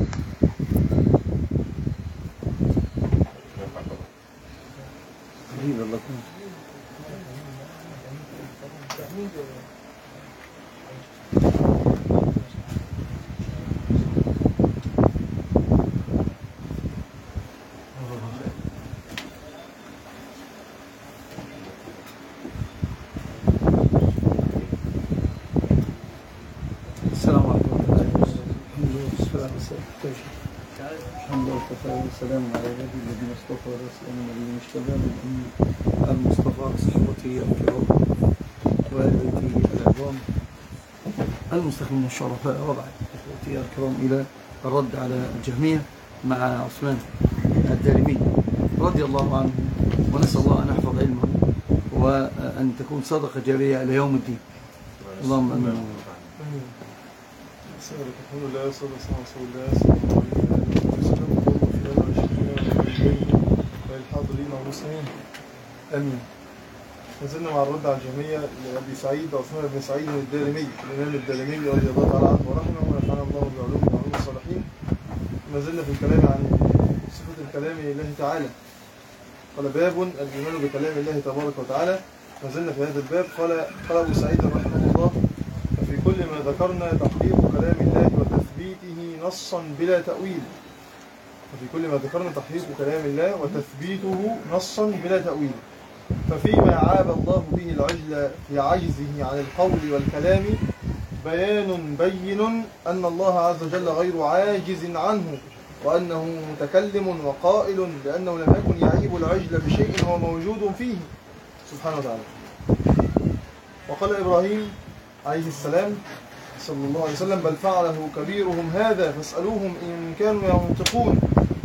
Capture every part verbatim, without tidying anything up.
السلام عليكم ورحمة الله وبركاته. الحمد لله والسلام على عباده الذين اصطفى ورسوله الذين اشتباه بالأمين المصطفى صحبته الكرام وآل بيته العظام المستخدمين الشرفاء وضع إخوتي الكرام إلى الرد على الجهمية مع عثمان الدارمي رضي الله عنه، ونسأل الله أن يحفظ علمه وأن تكون صدقة جارية إلى يوم الدين. اللهم آمين. الحمد لله والصلاة والسلام على رسول الله صلى الله عليه وسلم. اللهم في هذا الشكر والحاضرين والمسلمين آمين. ما زلنا مع الرد على الجهمية لأبي سعيد عثمان بن سعيد الدارمي الإمام الدارمي رضي الله تعالى عنه ورحمه ونفعنا الله بعلومه وعلوم الصالحين. ما زلنا في الكلام عن صفة الكلام لله تعالى. قال باب الإيمان بكلام الله تبارك وتعالى. ما زلنا في هذا الباب. قال قال أبو سعيد رحمه الله: في كل ما ذكرنا تحقيق كلام الله وتثبيته نصا بلا تأويل. وفي كل ما ذكرنا تحقيق كلام الله وتثبيته نصا بلا تأويل. ففيما عاب الله به العجل في عجزه عن القول والكلام بيان بين أن الله عز وجل غير عاجز عنه، وأنه متكلم وقائل، لأنه لم يكن يعيب العجل بشيء هو موجود فيه سبحانه وتعالى. وقال إبراهيم عليه السلام صلى الله عليه وسلم: بل فعله كبيرهم هذا فاسألوهم إن كانوا ينطقون.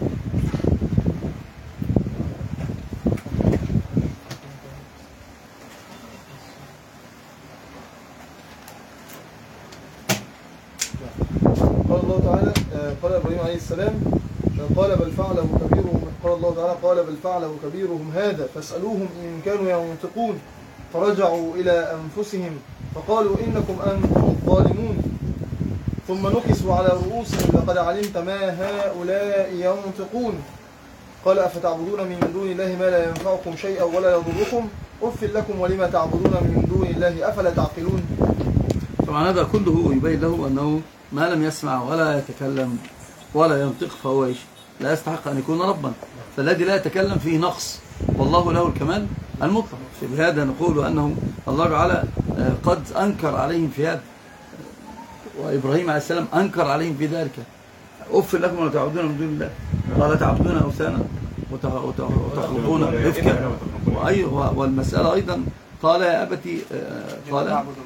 قال الله تعالى قال إبراهيم عليه السلام قال بل فعله كبيرهم قال الله تعالى قال بل فعله كبيرهم هذا فاسألوهم إن كانوا ينطقون. فرجعوا إلى أنفسهم فقالوا إنكم أنتم الظالمون. ثم نكسوا على رؤوسهم لقد علمت ما هؤلاء ينطقون. قال أفتعبدون من دون الله ما لا ينفعكم شيئا ولا يضركم أف لكم ولما تعبدون من دون الله أفلا تعقلون. طبعا هذا كله يبين له أنه ما لم يسمع ولا يتكلم ولا ينطق فهو إيش؟ لا يستحق أن يكون ربا. فالذي لا يتكلم فيه نقص والله له الكمال المطلق. بهذا نقول أنه الله تعالى قد أنكر عليهم في هذا، وإبراهيم عليه السلام أنكر عليهم في ذلك: أف لكم ولا تعبدون من دون الله. قال تعبدون أوثانا وتخلقون رفكا. والمسألة أيضا قال يا أبتي قال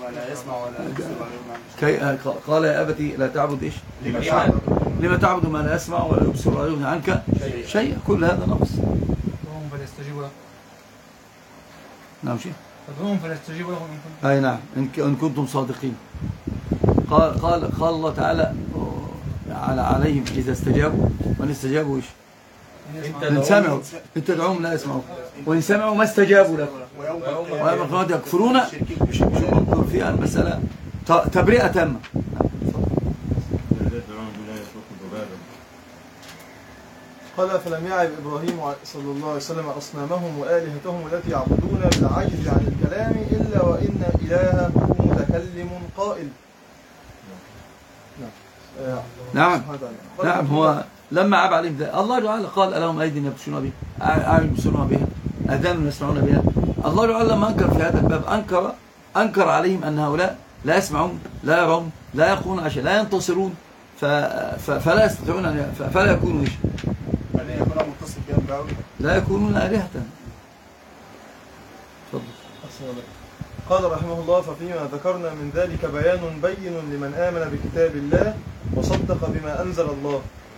قال يا أبتي لا تعبد إيش؟ لما تعبد ما لا يسمع ولا يبصر ولا يغني عنك شيء. كل هذا نقص. نعم شيء فادعوهم فليستجيبوا لكم إن كنتم أي نعم إن كنتم صادقين. قال قال قال الله تعالى على عليهم إذا استجابوا. من استجابوا إيش؟ إن سمعوا إن تدعوهم لا يسمعوا، وإن سمعوا ما استجابوا لكم ويوم القيامة يكفرون فيها المسألة تبرئة تامة. قال فلم يعب إبراهيم صلى الله عليه وسلم أصنامهم وآلهتهم التي يعبدون بالعجز عن الكلام إلا وإن إلهه متكلم قائل. نعم نعم. هو لما عاب عليهم ذلك الله تعالى قال: ألهم أيدي يبطشون بها، أعين يبصرون بها، آذان يسمعون بها. الله تعالى لما أنكر في هذا الباب أنكر أنكر عليهم أن هؤلاء لا يسمعون لا يرون لا يقولون أشياء لا ينتصرون فلا يستطيعون فلا يكونوا إيش؟ لا يكونون آلهة. تفضل. قال رحمه الله: ففيما ذكرنا من ذلك بيان بين لمن آمن بكتاب الله وصدق بما أنزل الله.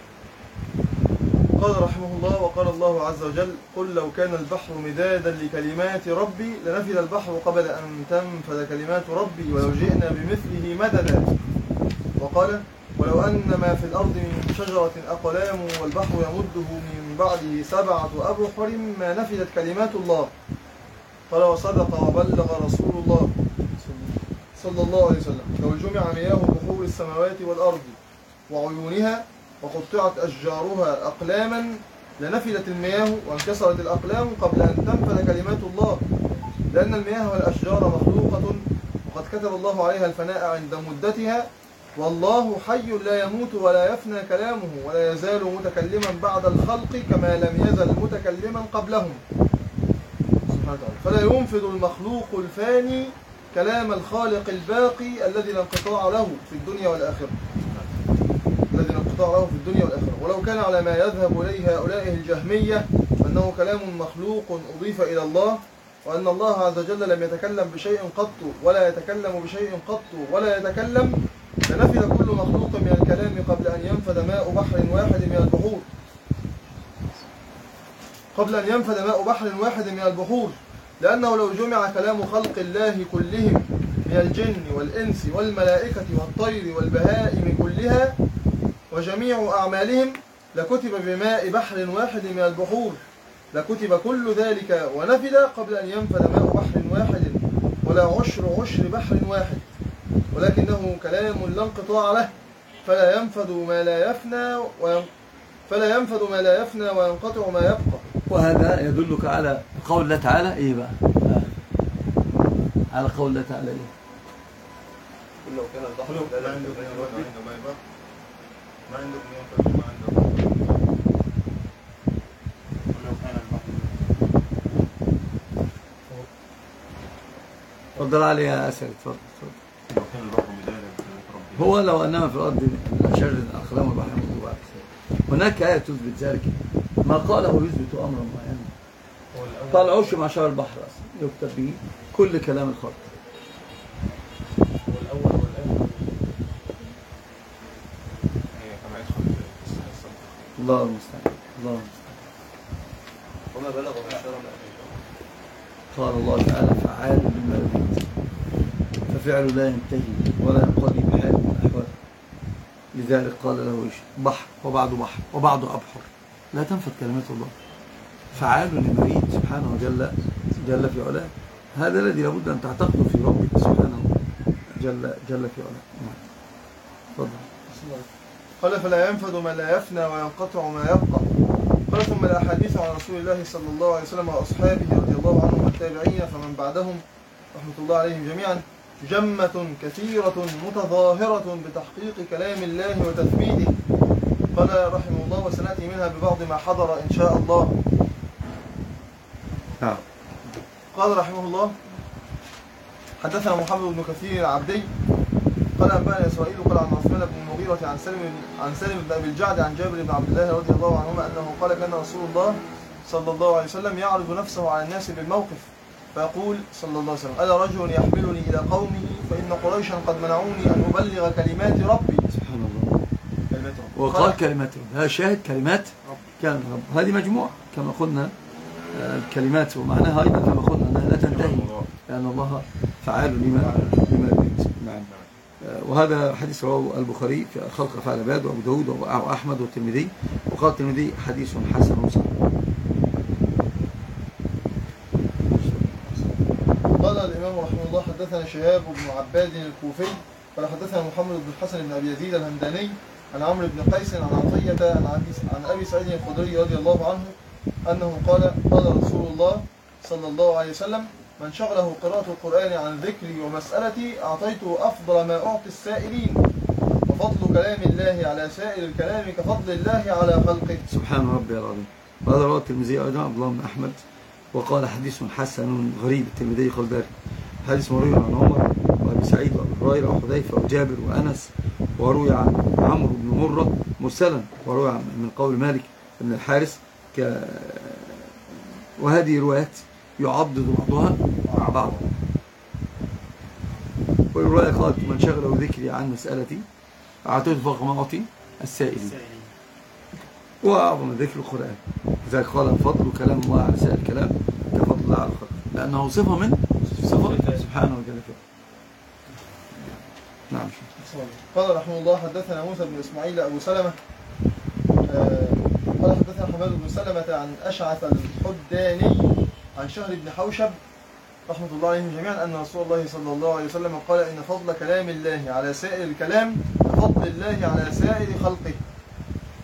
قال رحمه الله: وقال الله عز وجل: قل لو كان البحر مدادا لكلمات ربي لنفد البحر قبل أن تنفد كلمات ربي ولو جئنا بمثله مددا. وقال: ولو أن ما في الأرض من شجرة أقلام والبحر يمده من بعده سبعة أبحر ما نفدت كلمات الله. قال: وصدق وبلغ رسول الله صلى الله عليه وسلم: لو جمع مياه بحور السماوات والأرض وعيونها وقطعت أشجارها أقلاما لنفدت المياه وانكسرت الأقلام قبل أن تنفذ كلمات الله، لأن المياه والأشجار مخلوقة وقد كتب الله عليها الفناء عند مدتها، والله حي لا يموت ولا يفنى كلامه ولا يزال متكلما بعد الخلق كما لم يزل متكلما قبلهم سبحانه وتعالى. فلا ينفذ المخلوق الفاني كلام الخالق الباقي الذي لا انقطاع له في الدنيا والآخرة الذي لا انقطاع له في الدنيا والآخرة. ولو كان على ما يذهب إليه هؤلاء الجهمية أنه كلام مخلوق أضيف إلى الله، وأن الله عز وجل لم يتكلم بشيء قط ولا يتكلم بشيء قط ولا يتكلم، لنفذ كل مخلوق من الكلام قبل أن ينفذ ماء بحر واحد من البحور قبل أن ينفذ ماء بحر واحد من البحور لأنه لو جمع كلام خلق الله كلهم من الجن والإنس والملائكة والطير والبهائم كلها وجميع أعمالهم لكتب بماء بحر واحد من البحور، لكتب كل ذلك ونفذ قبل أن ينفذ ماء بحر واحد ولا عشر عشر بحر واحد، ولكنه كلام لا انقطاع له فلا ينفذ ما لا يفنى وين... فلا ينفذ ما لا يفنى وينقطع ما يبقى. وهذا يدلك على قول الله تعالى ايه بقى؟ آه. على قول الله تعالى ايه؟ لو كان البحر لا عنده ما يبقى ما عندك ينفذ ما عندك لو كان البحر. اتفضل علي يا اسد، اتفضل اتفضل. لو كان البحر مدارا هو لو انما في الارض شر الاقلام والبحر مكتوب. هناك آية تثبت ذلك، ما قاله يثبت أمرا معينا. قال عش مع شر البحر أصلا يكتب به كل كلام الخلق. والأول والآخر كما يدخل الله المستعان الله المستعان. وما بلغ من شر قال الله تعالى فعال لما يريد ففعل لا ينتهي ولا ينقضي بحال من الأحوال، لذلك قال له ايش؟ بحر وبعده بحر وبعده أبحر، لا تنفذ كلمات الله. فعال لما يريد سبحانه وجل جل في علاه. هذا الذي لابد أن تعتقده في ربك سبحانه جل جل في علاه. تفضل. قال فلا ينفذ ما لا يفنى وينقطع ما يبقى. قال ثم الأحاديث عن رسول الله صلى الله عليه وسلم وأصحابه رضي الله عنهم والتابعين فمن بعدهم رحمة الله عليهم جميعا جمة كثيرة متظاهرة بتحقيق كلام الله وتثبيته. قال رحمه الله وسنأتي منها ببعض ما حضر إن شاء الله. نعم. قال رحمه الله حدثنا محمد بن كثير العبدي قال أنبأنا إسرائيل قال عن عثمان بن المغيرة عن سالم عن سالم بن أبي الجعد عن جابر بن عبد الله رضي الله عنهما أنه قال كان رسول الله صلى الله عليه وسلم يعرض نفسه على الناس بالموقف فيقول صلى الله عليه وسلم ألا رجل يحملني إلى قومه فإن قريشا قد منعوني أن أبلغ كلمات ربي. سبحان الله. كلمات ربي. وقال كلمات ربي، هذا شاهد كلمات كلمات رب. هذه مجموعة كما قلنا الكلمات ومعناها أيضا كما قلنا أنها لا تنتهي لأن الله فعال لما لما يريد. نعم. وهذا حديث رواه البخاري في خلق أفعال العباد وأبو داود وأحمد والترمذي، وقال الترمذي حديث حسن صحيح. قال الإمام رحمه الله حدثنا شهاب بن عباد الكوفي قال حدثنا محمد بن الحسن بن أبي يزيد الهمداني عن عمرو بن قيس عن عطية عن أبي سعيد الخدري رضي الله عنه أنه قال قال رسول الله صلى الله عليه وسلم من شغله قراءة القرآن عن ذكري ومسألتي أعطيته أفضل ما أعطي السائلين، وفضل كلام الله على سائر الكلام كفضل الله على خلقه. سبحان ربي العظيم. وهذا رواه الترمذي أيضا عبد الله بن أحمد وقال حديث حسن غريب. الترمذي قال ذلك حديث مروي عن عمر وأبي سعيد وأبي هريرة وحذيفة وجابر وأنس، وروي عن عمرو بن مرة مرسلا، وروي من قول مالك بن الحارث ك... وهذه روايات يعضد بعضها مع بعض. والرواية قالت من شغله ذكري عن مسألتي أعطيته فوق ما أعطي السائلين، وأعظم ذكر القرآن. لذلك قال فضل كلام الله على سائر الكلام كفضل الله على الخلق، لأنه صفة من صفة سبحانه وتعالى. نعم. قال رحمه الله حدثنا موسى بن إسماعيل أبو سلمة قال حدثنا حماد بن سلمة عن أشعث الحداني عن شهر بن حوشب رحمة الله عليهم جميعا أن رسول الله صلى الله عليه وسلم قال إن فضل كلام الله على سائر الكلام كفضل الله على سائر خلقه.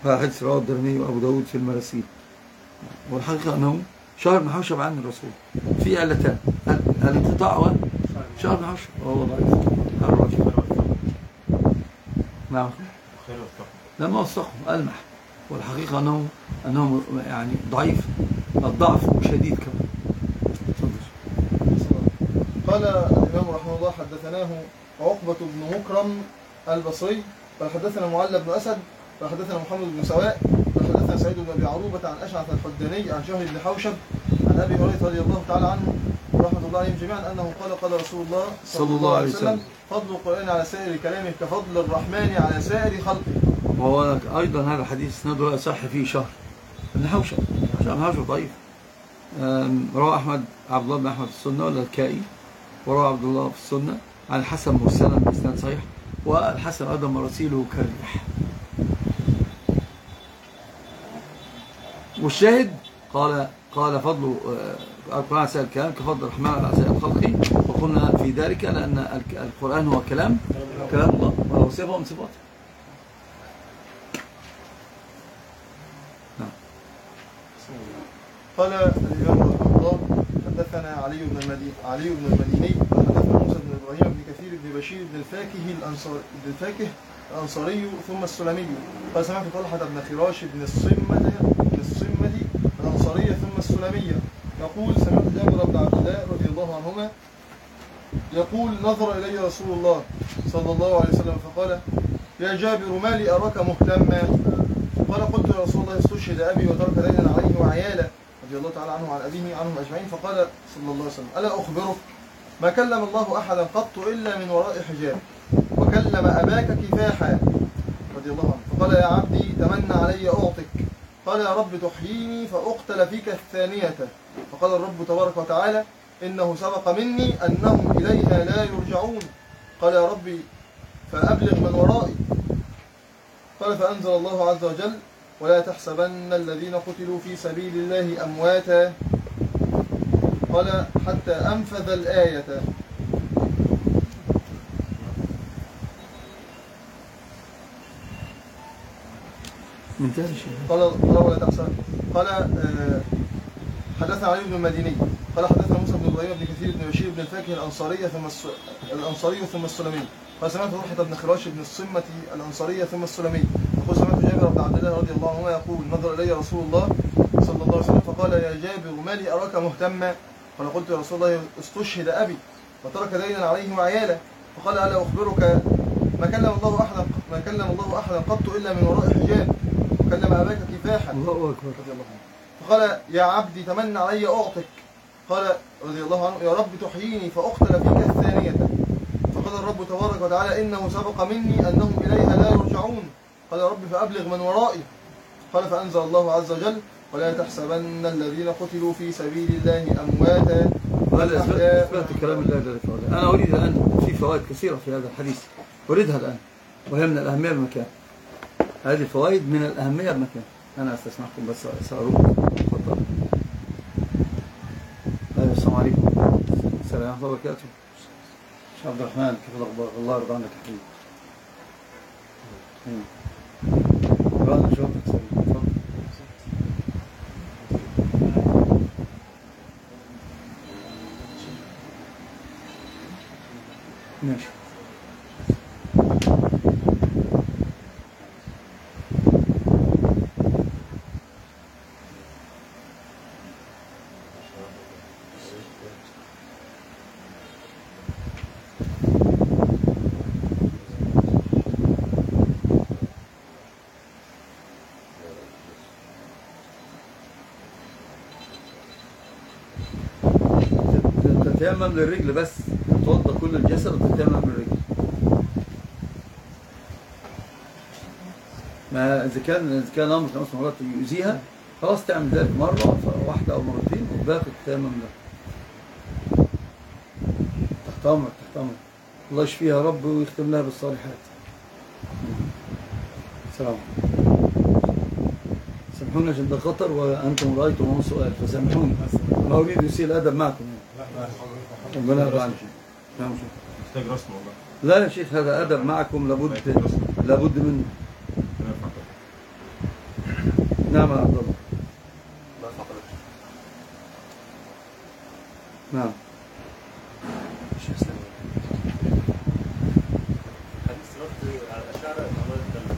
هذا حديث رواه الدارمي وأبو داود في المراسيل. والحقيقة أنه شهر بن حوشب عن الرسول في علتان، الانقطاع وشهر بن حوشب وهو ضعيف الرجل. نعم لما وثقه ألمح، والحقيقة أنه أنه يعني ضعيف الضعف شديد كمان. قال الإمام رحمه الله حدثناه عقبة بن مكرم البصري قال حدثنا معلى بن أسد قال حدثنا محمد بن سواء قال حدثنا سعيد بن أبي عروبة عن أشعث الحداني عن شهر بن حوشب عن أبي هريرة رضي الله تعالى عنه ورحمة الله عليهم جميعا أنه قال قال رسول الله صلى الله عليه وسلم فضل القرآن على سائر كلامه كفضل الرحمن على سائر خلقه. وهو أيضا هذا الحديث اسناده صح فيه شهر بن حوشب. شهر بن حوشب ضعيف. رواه أحمد عبد الله بن أحمد في السنة ولا الكائي، وروى عبد الله في السنة عن الحسن مرسلا بإسناد صحيح، والحسن أيضا مراسيله كالريح. والشاهد قال قال فضل القرآن على سائر الكلام كفضل الرحمن على سائر خلقه، وقلنا في ذلك لأن القرآن هو كلام كلام الله وهو صفة من صفاته. نعم. قال الإمام رحمه الله حدثنا علي بن المديني علي بن المديني حدثنا موسى بن إبراهيم بن كثير بن بشير بن الفاكه الأنصار بن الفاكه الأنصاري ثم السلمي قال سمعت طلحة بن خراش بن الصمة بن الصمة الأنصارية ثم السلمية يقول سمعت جابر بن عبد الله رضي الله عنهما يقول نظر إلي رسول الله صلى الله عليه وسلم فقال يا جابر ما لي أراك مهتما؟ قال قلت يا رسول الله استشهد أبي وترك دينا عليه وعياله رضي الله تعالى عنه وعن أبيه عنهم أجمعين. فقال صلى الله عليه وسلم ألا أخبرك ما كلم الله أحدا قط إلا من وراء حجاب وكلم أباك كفاحا رضي الله عنه. فقال يا عبدي تمنى علي أعطك. قال يا رب تحييني فأقتل فيك الثانية. فقال الرب تبارك وتعالى إنه سبق مني أنهم إليها لا يرجعون. قال يا ربي فأبلغ من ورائي. قال فأنزل الله عز وجل ولا تحسبن الذين قتلوا في سبيل الله أمواتا. قال حتى أنفذ الآية. من ثاني شيء قال ولا تحسبن. قال آه حدثنا علي بن المديني قال حدثنا موسى بن إبراهيم بن كثير بن بشير بن الفاكه الأنصارية ثم الأنصاري ثم السلمي قال سمعت طلحة بن خراش بن الصمة الأنصارية ثم السلمي يقول سمعت جابر بن عبد الله رضي الله عنه يقول نظر إلي رسول الله صلى الله عليه وسلم فقال يا جابر ما لي أراك مهتما؟ قال قلت يا رسول الله استشهد أبي وترك دينا عليه وعياله. فقال ألا أخبرك ما كلم الله أحدا ما كلم الله أحدا قط إلا من وراء حجاب وكلم أباك كفاحا. الله أكبر. رضي الله عنه. فقال يا عبدي تمنى علي أعطك. قال رضي الله عنه يا رب تحييني فأقتل فيك الثانية. فقال الرب تبارك وتعالى إنه سبق مني أنهم إليها لا يرجعون. قال يا رب فأبلغ من ورائي. قال فأنزل الله عز وجل ولا تحسبن الذين قتلوا في سبيل الله أمواتا. هذا إثبات كلام الله جل وعلا. أنا أريد الآن في فوائد كثيرة في هذا الحديث أريدها الآن وهي من الأهمية بالمكان. هذه الفوائد من الأهمية بالمكان. أنا أستسمعكم بس سأروح. تفضل. السلام عليكم. السلام ورحمة الله وبركاته. شيخ عبد الرحمن كيف الأخبار؟ الله يرضى عنك يا حبيبي. رأنا شوفك سليم. تفضل. ماشي. تتيمم للرجل بس توضى كل الجسد وتتيمم للرجل. ما إذا كان إذا كان الأمر خمس مرات يؤذيها خلاص تعمل ذلك مرة واحدة أو مرتين وباقي التيمم له. تحت أمرك تحت أمرك. الله يشفيها يا رب ويختم لها بالصالحات. السلام عليكم. سامحوني عشان ده خطر وأنتم رأيتم هون سؤال فسامحوني. ما أريد يسيء الأدب معكم. ربنا يرضى عنك. محتاج رسم والله. لا يا شيخ هذا أدب معكم لابد لابد منه. نعم يا عبد الله. ما فقرة نعم. مش إسلامي حديث رد على الأشاعرة إن الله يتكلم.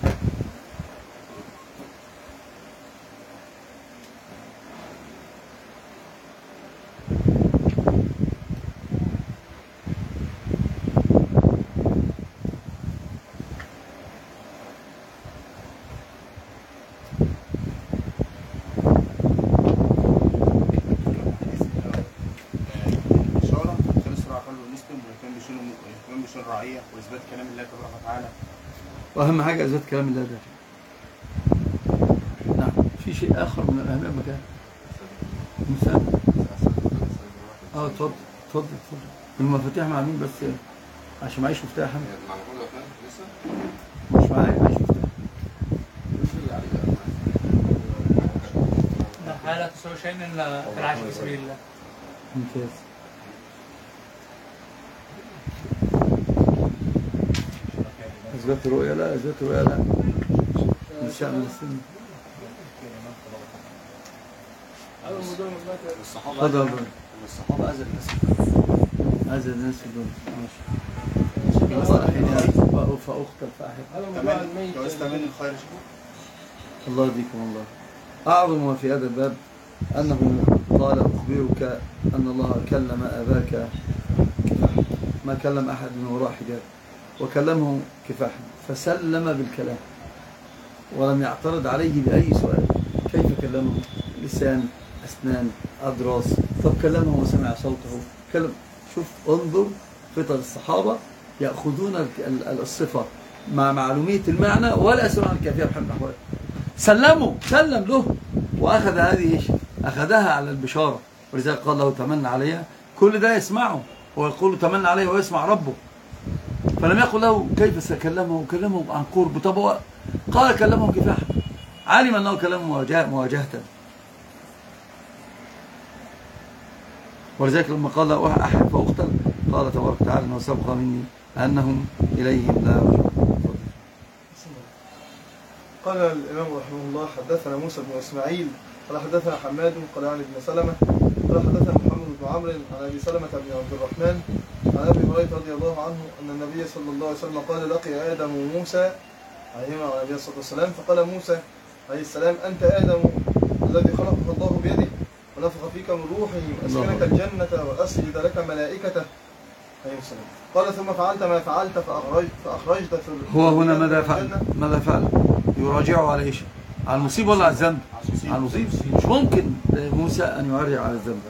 الرعية وإثبات كلام الله تبارك وتعالى. وأهم حاجة إثبات كلام الله ده. نعم. في شيء آخر من الأهمية مكان مثال. اه اتفضل اتفضل اتفضل. المفاتيح مع مين بس عشان معيش مفتاح انا. مش معايا معيش مفتاح. لا لا تسوي شيء الا في العيش في سبيل الله. ممتاز. اثبات الرؤيا لا اثبات الرؤيا لا مش شأن السنة. الصحابة تفضل. الصحابة أذى الناس أذى الناس في الدنيا. ماشي. صالحين فأختل فأحب. كمان لو استمن الخير. الله يهديكم الله. أعظم ما في هذا الباب أنه قال أخبرك أن الله كلم أباك كفاحا، ما كلم أحد من وراء حجاب، وكلمه كفاحا فسلم بالكلام ولم يعترض عليه بأي سؤال. كيف كلمه؟ لسان، أسنان، أضراس. طب كلمه وسمع صوته. كلم. شوف انظر فطر الصحابة يأخذون الصفة مع معلومية المعنى ولا يسألون عن الكيفية بحال الأحوال. سلموا سلم له وأخذ هذه إيش؟ أخذها على البشارة، ولذلك قال له تمنى عليها. كل ده يسمعه ويقول تمنى عليه ويسمع ربه. فلم يقل له كيف سكلمه كلمه عن قرب. طب هو قال كلمه كفاحا، علم أنه كلمه مواجهة. ولذلك لما قال له أحد فأختل قال تبارك وتعالى أنه سبق مني أنهم إليهم لا يرجعون. قال الإمام رحمه الله حدثنا موسى بن إسماعيل قال حدثنا حماد قال عن ابن سلمة قال حدثنا محمد بن عمرو عن أبي سلمة بن عبد الرحمن عن أبي هريرة رضي الله عنه أن النبي صلى الله عليه وسلم قال لقي آدم موسى عليهما عليه الصلاة والسلام فقال موسى عليه السلام أنت آدم الذي خلقك الله بيده ونفخ فيك من روحه وأسكنك الجنة وأسجد لك ملائكته عليه السلام. قال ثم فعلت ما فعلت فأخرجت فأخرجت هو هنا ماذا فعل؟ ماذا فعل؟ يراجعه على ايش؟ على المصيبة ولا على الذنب؟ على المصيبة. مش ممكن موسى أن يراجع على الذنب.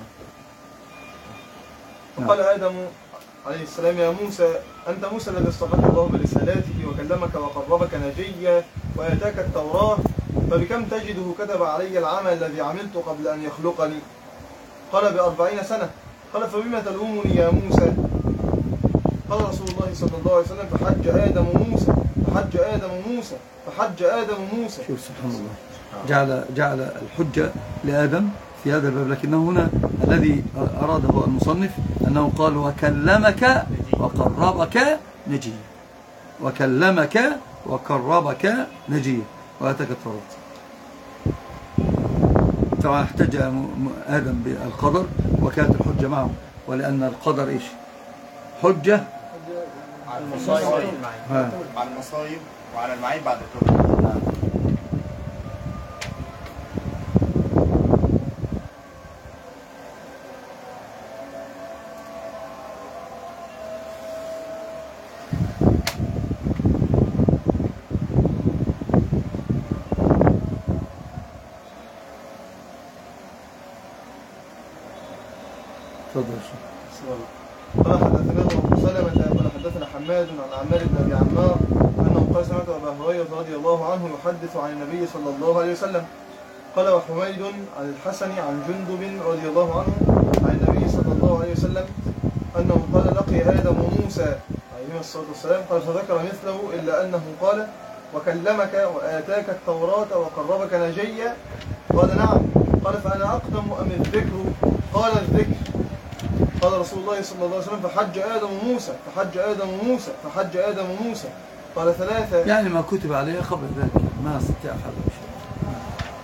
فقال آدم عليه السلام يا موسى أنت موسى الذي اصطفاك الله برسالاته وكلمك وقربك نجيا وآتاك التوراة فبكم تجده كتب علي العمل الذي عملت قبل أن يخلقني؟ قال بأربعين سنة. قال فبما تلومني يا موسى؟ قال رسول الله صلى الله عليه وسلم فحج آدم موسى فحج آدم موسى فحج آدم موسى. شوف سبحان الله، جعل جعل الحجة لآدم في هذا الباب، لكنه هنا الذي أراده المصنف أنه قال وكلمك وقربك نجيا، وكلمك وقربك نجيا وآتاك التوراة. طبعا احتج آدم بالقدر وكانت الحجة معه، ولأن القدر إيش؟ حجة على المصايب على المصايب وعلى المعايب بعد التوبة. نعم. تفضل. قال حدثنا ابو سلمة قال حدثنا حماد عن عمار بن ابي عمار انه قال سمعت ابا هريره رضي الله عنه يحدث عن النبي صلى الله عليه وسلم. قال وحميد عن الحسن عن جندب رضي الله عنه عن النبي صلى الله عليه وسلم انه قال لقي ادم موسى عليه الصلاه والسلام. قال فذكر مثله الا انه قال وكلمك واتاك التوراه وقربك نجيا. قال نعم. قال فانا اقدم ام الذكر؟ قال الذكر. قال رسول الله صلى الله عليه وسلم فحج آدم موسى فحج آدم موسى فحج آدم موسى. قال ثلاثة يعني ما كتب عليه قبل ذلك ما استطيع هذا الشيء.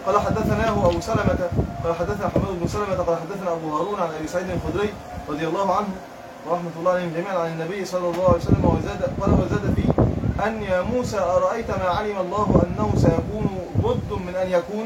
قال حدثناه أبو سلمة قال حدثنا حماد بن سلمة قال حدثنا أبو هارون عن أبي سعيد الخدري رضي الله عنه ورحمة الله عليهم جميعا عن النبي صلى الله عليه وسلم وزاد قال وزاد فيه أن يا موسى أرأيت ما علم الله أنه سيكون بد من أن يكون.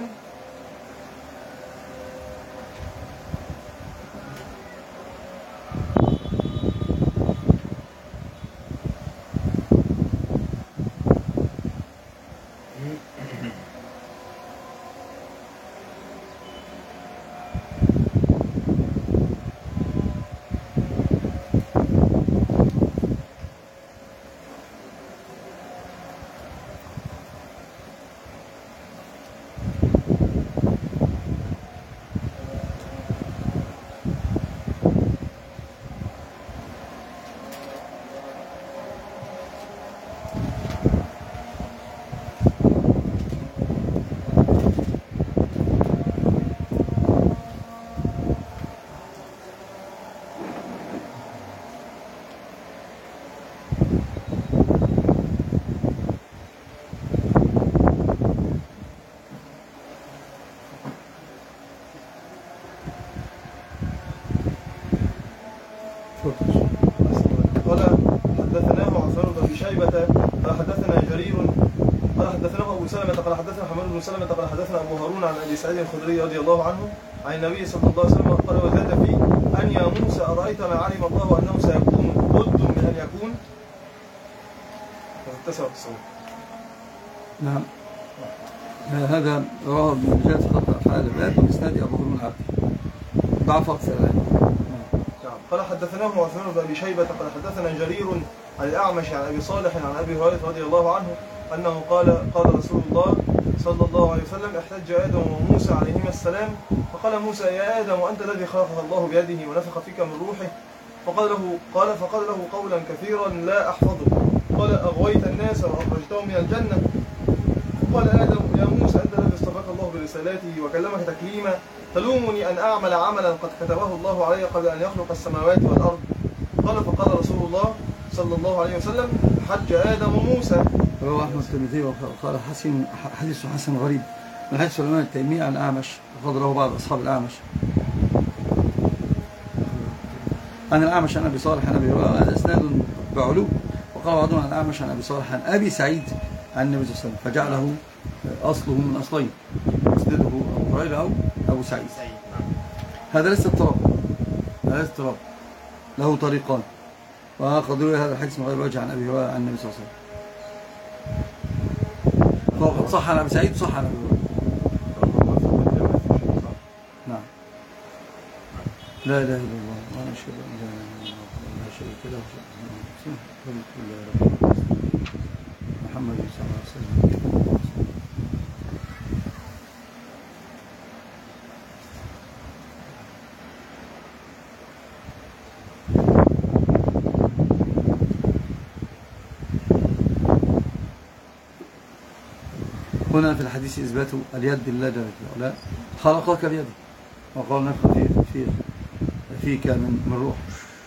قال حدثناه عثمان بن ابي شيبه قال حدثنا جرير قال حدثناه ابو سلمه قال حدثنا حماد بن سلمه قال حدثنا ابو هارون عن ابي سعيد الخدري رضي الله عنه عن النبي صلى الله عليه وسلم قال وزاد فيه ان يا موسى ارايت ما علم الله انه سيكون بد من ان يكون. فتسع الصوت. نعم. هذا رواه ابن مجاهد في خط افعال العباد واسناد ابو هارون العبدي ضعف اكثر. قال حدثناه عثمان بن ابي شيبه قال حدثنا جرير عن الاعمش عن ابي صالح عن ابي هريره رضي الله عنه انه قال قال رسول الله صلى الله عليه وسلم احتج ادم وموسى عليهما السلام فقال موسى يا ادم انت الذي خلقك الله بيده ونفخ فيك من روحه فقال له قال فقال له قولا كثيرا لا احفظه قال اغويت الناس واخرجتهم من الجنه قال ادم يا موسى انت الذي اصطفاك الله برسالاته وكلمك تكليما تلومني أن أعمل عملا قد كتبه الله علي قبل أن يخلق السماوات والأرض. قال فقال رسول الله صلى الله عليه وسلم حج آدم وموسى. رواه أحمد الترمذي وقال حسن حديث حسن غريب من حديث سليمان التيمي عن الأعمش وقد رواه بعض أصحاب الأعمش عن الأعمش عن أبي صالح عن أبي هريرة هذا إسناد بعلو وقال بعضهم عن الأعمش عن أبي صالح عن أبي سعيد عن النبي صلى الله عليه وسلم فجعله أصله من أصلين مسنده أبو هريرة أو أبو سعيد. هذا ليس اضطراب هذا ليس اضطراب له طريقان وقد روي هذا الحديث من غير وجه عن أبي هريرة عن النبي صلى الله عليه وسلم فقد صح عن أبي سعيد وصح عن أبي هريرة. نعم. لا إله إلا الله وأنا أشهد أن لا إله إلا الله لا شريك له محمد صلى الله عليه وسلم. هنا في الحديث إثبات اليد لله جل وعلا خلقك بيده وقال نفخ في في فيك من من روح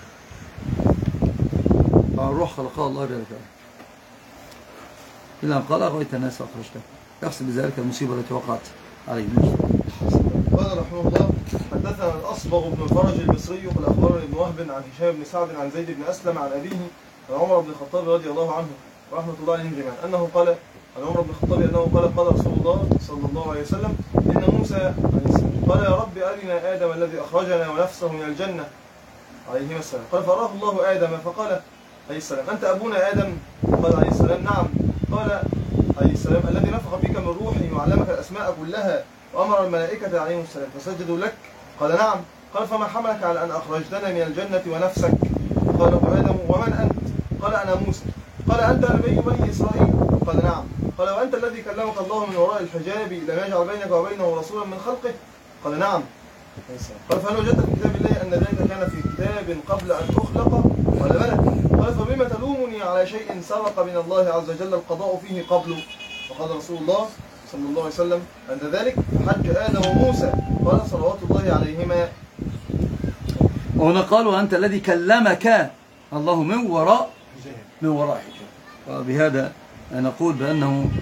فالروح خلقها الله جل وعلا إلا أن قال أغويت الناس وأخرجتهم يقصد بذلك المصيبة التي وقعت عليه. قال رحمه الله حدثنا الأصبغ بن الفرج المصري قال أخبرني ابن وهب عن هشام بن سعد عن زيد بن أسلم عن أبيه عن عمر بن الخطاب رضي الله عنه ورحمة الله عليهم جميعا أنه قال عن عمر بن الخطاب أنه قال قال رسول الله صلى الله عليه وسلم إن موسى قال يا رب أرنا آدم الذي أخرجنا ونفسه من الجنة عليهما السلام قال فأراه الله آدم فقال عليه السلام أنت أبونا آدم قال عليه السلام نعم قال عليه السلام الذي نفخ فيك من روحه وعلمك الأسماء كلها وأمر الملائكة عليهم السلام فسجدوا لك قال نعم قال فما حملك على أن أخرجتنا من الجنة ونفسك قال أبو آدم ومن أنت قال أنا موسى قال أنت نبي بني إسرائيل قال نعم قال وأنت الذي كلمك الله من وراء الحجاب لم يجعل بينك وبينه رسولا من خلقه قال نعم قال فهل وجدت في كتاب الله أن ذلك كان في كتاب قبل أن أخلق قال بلى قال فبما تلومني على شيء سبق من الله عز وجل القضاء فيه قبله وقال رسول الله صلى الله عليه وسلم عند ذلك حج آدم وموسى قال صلوات الله عليهما. وهنا قال وأنت الذي كلمك الله من وراء من وراء حجاب وبهذا نقول بأنه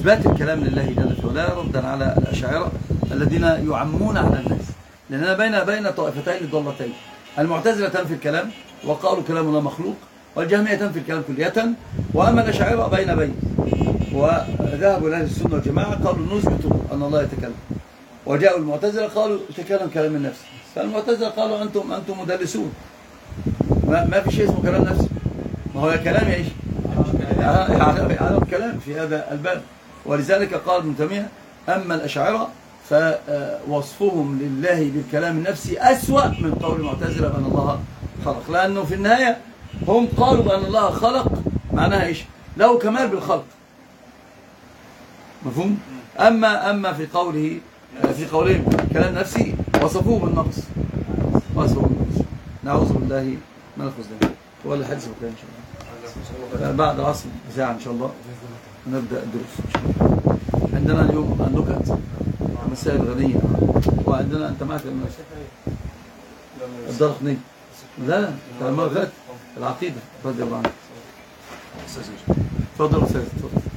إثبات الكلام لله جل في علاه ردا على الأشاعرة الذين يعمون على الناس، لأننا بين بين طائفتين ضالتين. المعتزلة تنفي الكلام وقالوا كلام الله مخلوق، والجهمية تنفي الكلام كلية، وأما الأشاعرة بين بين، وذهبوا إلى أهل السنة والجماعة قالوا نثبت أن الله يتكلم، وجاءوا المعتزلة قالوا يتكلم كلام النفس. فالمعتزلة قالوا أنتم أنتم مدلسون، ما, ما في شيء اسمه كلام نفسي، ما هو كلام يعيش يعلم كلام في هذا الباب. ولذلك قال ابن تيمية أما الأشاعرة فوصفهم لله بالكلام النفسي أسوأ من قول المعتزلة بأن الله خلق، لأنه في النهاية هم قالوا بأن الله خلق، معناها إيش؟ له كمال بالخلق، مفهوم؟ أما أما في قوله في قولهم كلام نفسي وصفوه بالنقص، وصفوه بالنقص. نعوذ بالله من الخذلان. ولا حديث بكره إن شاء الله بعد العصر ساعة إن شاء الله نبدأ الدروس إن شاء الله. عندنا اليوم النكت مسائل غنية، وعندنا أنت معك الدرقني، لا كلام فات العقيدة رضي الله عنه. تفضل أستاذ. تفضل.